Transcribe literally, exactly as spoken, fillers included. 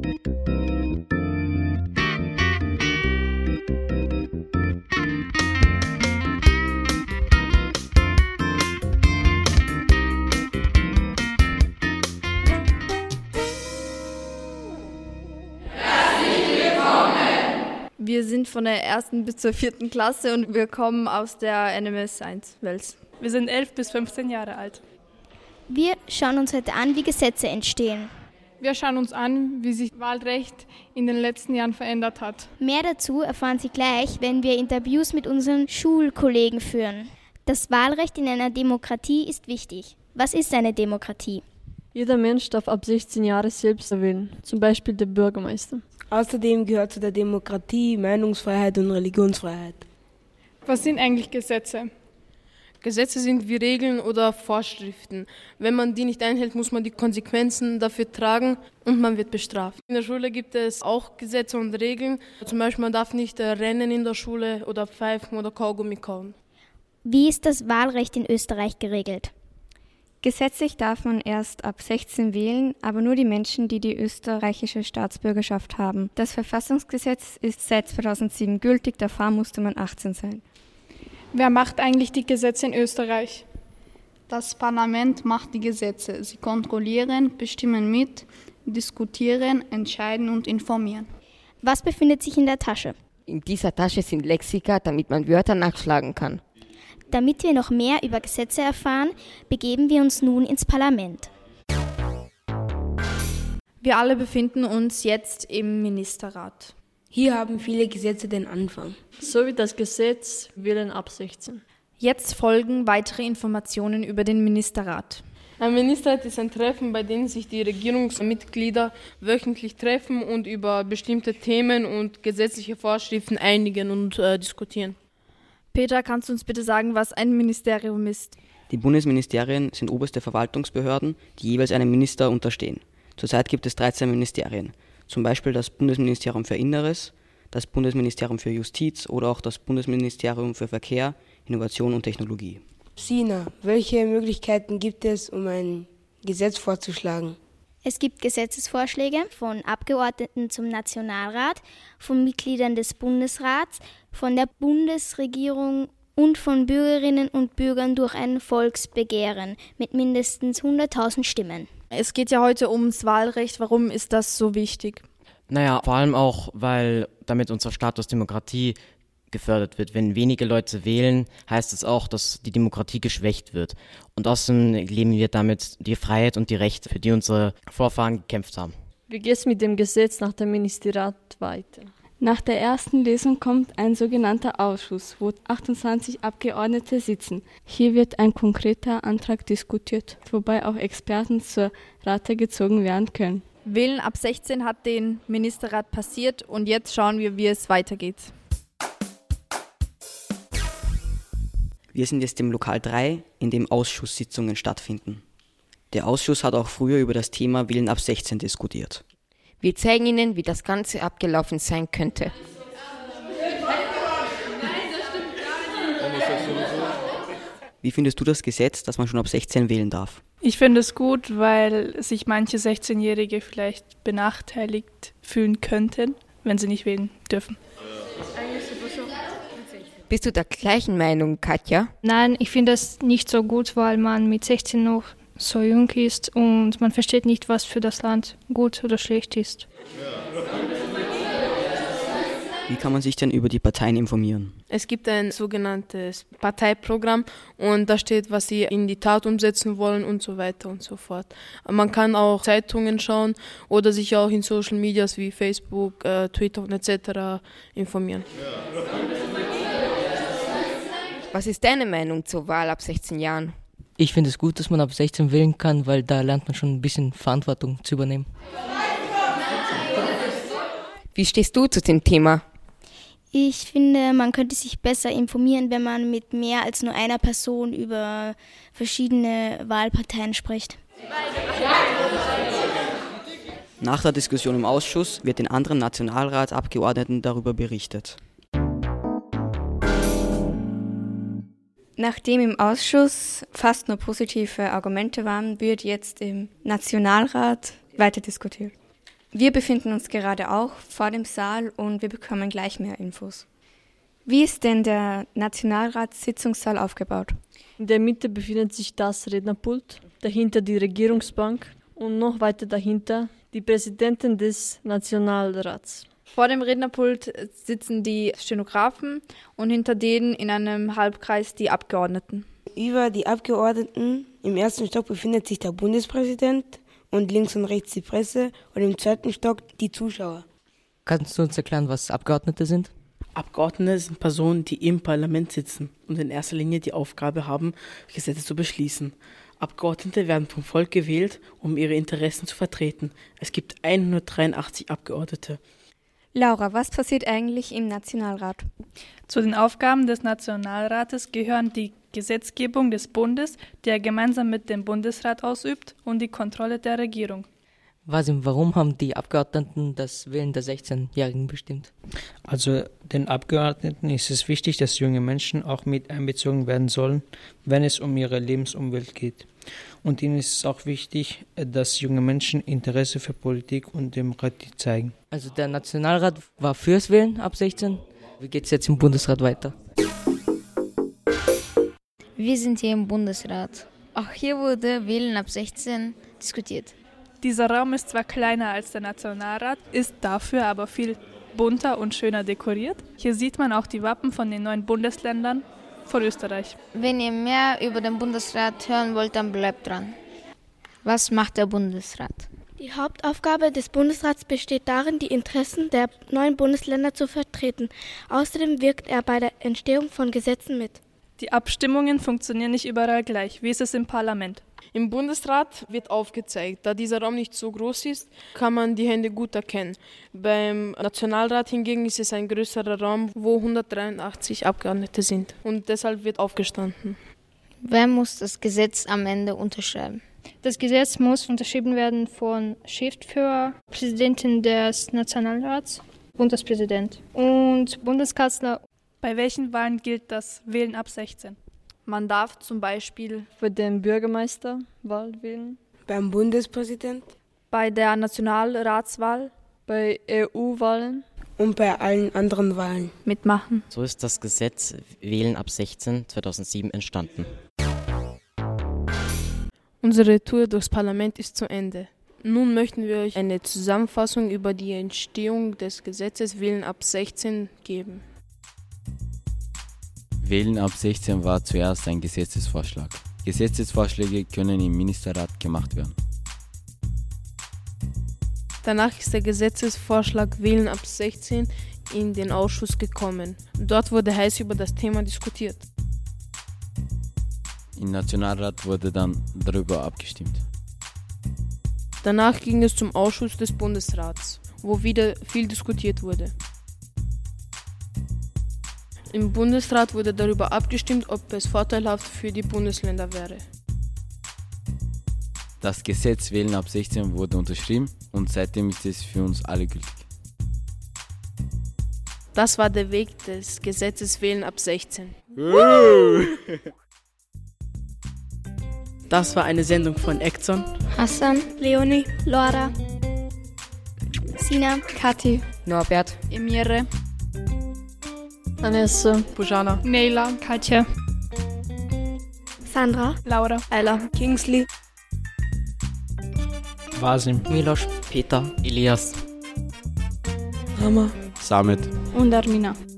Wir sind von der ersten bis zur vierten Klasse und wir kommen aus der N M S eins Wels. Wir sind elf bis fünfzehn Jahre alt. Wir schauen uns heute an, wie Gesetze entstehen. Wir schauen uns an, wie sich Wahlrecht in den letzten Jahren verändert hat. Mehr dazu erfahren Sie gleich, wenn wir Interviews mit unseren Schulkollegen führen. Das Wahlrecht in einer Demokratie ist wichtig. Was ist eine Demokratie? Jeder Mensch darf ab sechzehn Jahre selbst wählen, zum Beispiel der Bürgermeister. Außerdem gehört zu der Demokratie Meinungsfreiheit und Religionsfreiheit. Was sind eigentlich Gesetze? Gesetze sind wie Regeln oder Vorschriften. Wenn man die nicht einhält, muss man die Konsequenzen dafür tragen und man wird bestraft. In der Schule gibt es auch Gesetze und Regeln. Zum Beispiel, man darf nicht rennen in der Schule oder pfeifen oder Kaugummi kauen. Wie ist das Wahlrecht in Österreich geregelt? Gesetzlich darf man erst ab sechzehn wählen, aber nur die Menschen, die die österreichische Staatsbürgerschaft haben. Das Verfassungsgesetz ist seit zweitausendsieben gültig, davor musste man achtzehn sein. Wer macht eigentlich die Gesetze in Österreich? Das Parlament macht die Gesetze. Sie kontrollieren, bestimmen mit, diskutieren, entscheiden und informieren. Was befindet sich in der Tasche? In dieser Tasche sind Lexika, damit man Wörter nachschlagen kann. Damit wir noch mehr über Gesetze erfahren, begeben wir uns nun ins Parlament. Wir alle befinden uns jetzt im Ministerrat. Hier haben viele Gesetze den Anfang. So wie das Gesetz Wählen ab sechzehn. Jetzt folgen weitere Informationen über den Ministerrat. Ein Ministerrat ist ein Treffen, bei dem sich die Regierungsmitglieder wöchentlich treffen und über bestimmte Themen und gesetzliche Vorschriften einigen und äh, diskutieren. Peter, kannst du uns bitte sagen, was ein Ministerium ist? Die Bundesministerien sind oberste Verwaltungsbehörden, die jeweils einem Minister unterstehen. Zurzeit gibt es dreizehn Ministerien, zum Beispiel das Bundesministerium für Inneres, das Bundesministerium für Justiz oder auch das Bundesministerium für Verkehr, Innovation und Technologie. Sina, welche Möglichkeiten gibt es, um ein Gesetz vorzuschlagen? Es gibt Gesetzesvorschläge von Abgeordneten zum Nationalrat, von Mitgliedern des Bundesrats, von der Bundesregierung und von Bürgerinnen und Bürgern durch ein Volksbegehren mit mindestens hunderttausend Stimmen. Es geht ja heute ums Wahlrecht. Warum ist das so wichtig? Naja, vor allem auch, weil damit unser Status Demokratie gefördert wird. Wenn wenige Leute wählen, heißt es auch, dass die Demokratie geschwächt wird. Und außerdem leben wir damit die Freiheit und die Rechte, für die unsere Vorfahren gekämpft haben. Wie geht es mit dem Gesetz nach dem Ministerrat weiter? Nach der ersten Lesung kommt ein sogenannter Ausschuss, wo achtundzwanzig Abgeordnete sitzen. Hier wird ein konkreter Antrag diskutiert, wobei auch Experten zur Rate gezogen werden können. Wählen ab sechzehn hat den Ministerrat passiert und jetzt schauen wir, wie es weitergeht. Wir sind jetzt im Lokal drei, in dem Ausschusssitzungen stattfinden. Der Ausschuss hat auch früher über das Thema Wählen ab sechzehn diskutiert. Wir zeigen Ihnen, wie das Ganze abgelaufen sein könnte. Wie findest du das Gesetz, dass man schon ab sechzehn wählen darf? Ich finde es gut, weil sich manche sechzehnjährige vielleicht benachteiligt fühlen könnten, wenn sie nicht wählen dürfen. Bist du der gleichen Meinung, Katja? Nein, ich finde das nicht so gut, weil man mit sechzehn noch so jung ist und man versteht nicht, was für das Land gut oder schlecht ist. Wie kann man sich denn über die Parteien informieren? Es gibt ein sogenanntes Parteiprogramm und da steht, was sie in die Tat umsetzen wollen und so weiter und so fort. Man kann auch Zeitungen schauen oder sich auch in Social Medias wie Facebook, äh, Twitter und et cetera informieren. Was ist deine Meinung zur Wahl ab sechzehn Jahren? Ich finde es gut, dass man ab sechzehn wählen kann, weil da lernt man schon ein bisschen Verantwortung zu übernehmen. Wie stehst du zu dem Thema? Ich finde, man könnte sich besser informieren, wenn man mit mehr als nur einer Person über verschiedene Wahlparteien spricht. Nach der Diskussion im Ausschuss wird den anderen Nationalratsabgeordneten darüber berichtet. Nachdem im Ausschuss fast nur positive Argumente waren, wird jetzt im Nationalrat weiter diskutiert. Wir befinden uns gerade auch vor dem Saal und wir bekommen gleich mehr Infos. Wie ist denn der Nationalratssitzungssaal aufgebaut? In der Mitte befindet sich das Rednerpult, dahinter die Regierungsbank und noch weiter dahinter die Präsidentin des Nationalrats. Vor dem Rednerpult sitzen die Stenografen und hinter denen in einem Halbkreis die Abgeordneten. Über die Abgeordneten im ersten Stock befindet sich der Bundespräsident und links und rechts die Presse und im zweiten Stock die Zuschauer. Kannst du uns erklären, was Abgeordnete sind? Abgeordnete sind Personen, die im Parlament sitzen und in erster Linie die Aufgabe haben, Gesetze zu beschließen. Abgeordnete werden vom Volk gewählt, um ihre Interessen zu vertreten. Es gibt hundertdreiundachtzig Abgeordnete. Laura, was passiert eigentlich im Nationalrat? Zu den Aufgaben des Nationalrates gehören die Gesetzgebung des Bundes, die er gemeinsam mit dem Bundesrat ausübt, und die Kontrolle der Regierung. Wasim, warum haben die Abgeordneten das Wählen der sechzehnjährigen bestimmt? Also den Abgeordneten ist es wichtig, dass junge Menschen auch mit einbezogen werden sollen, wenn es um ihre Lebensumwelt geht. Und ihnen ist es auch wichtig, dass junge Menschen Interesse für Politik und Demokratie zeigen. Also der Nationalrat war fürs Wählen ab sechzehn. Wie geht es jetzt im Bundesrat weiter? Wir sind hier im Bundesrat. Auch hier wurde Wählen ab sechzehn diskutiert. Dieser Raum ist zwar kleiner als der Nationalrat, ist dafür aber viel bunter und schöner dekoriert. Hier sieht man auch die Wappen von den neuen Bundesländern von Österreich. Wenn ihr mehr über den Bundesrat hören wollt, dann bleibt dran. Was macht der Bundesrat? Die Hauptaufgabe des Bundesrats besteht darin, die Interessen der neuen Bundesländer zu vertreten. Außerdem wirkt er bei der Entstehung von Gesetzen mit. Die Abstimmungen funktionieren nicht überall gleich. Wie ist es im Parlament? Im Bundesrat wird aufgezeigt, da dieser Raum nicht so groß ist, kann man die Hände gut erkennen. Beim Nationalrat hingegen ist es ein größerer Raum, wo hundertdreiundachtzig Abgeordnete sind und deshalb wird aufgestanden. Wer muss das Gesetz am Ende unterschreiben? Das Gesetz muss unterschrieben werden von Schriftführer, Präsidentin des Nationalrats, Bundespräsident und Bundeskanzler. Bei welchen Wahlen gilt das Wählen ab sechzehn? Man darf zum Beispiel für den Bürgermeisterwahl wählen, beim Bundespräsident, bei der Nationalratswahl, bei E U-Wahlen und bei allen anderen Wahlen mitmachen. So ist das Gesetz Wählen ab sechzehn zweitausendsieben entstanden. Unsere Tour durchs Parlament ist zu Ende. Nun möchten wir euch eine Zusammenfassung über die Entstehung des Gesetzes Wählen ab sechzehn geben. Wählen ab sechzehn war zuerst ein Gesetzesvorschlag. Gesetzesvorschläge können im Ministerrat gemacht werden. Danach ist der Gesetzesvorschlag Wählen ab sechzehn in den Ausschuss gekommen. Dort wurde heiß über das Thema diskutiert. Im Nationalrat wurde dann darüber abgestimmt. Danach ging es zum Ausschuss des Bundesrats, wo wieder viel diskutiert wurde. Im Bundesrat wurde darüber abgestimmt, ob es vorteilhaft für die Bundesländer wäre. Das Gesetz Wählen ab sechzehn wurde unterschrieben und seitdem ist es für uns alle gültig. Das war der Weg des Gesetzes Wählen ab sechzehn. Das war eine Sendung von Ekzon, Hassan, Leonie, Laura, Sina, Kathi, Norbert, Emire, Vanessa, Pujana, Neila, Katja, Sandra, Laura, Ella, Kingsley, Wasim, Milos, Peter, Elias, Hammer, Samet und Armina.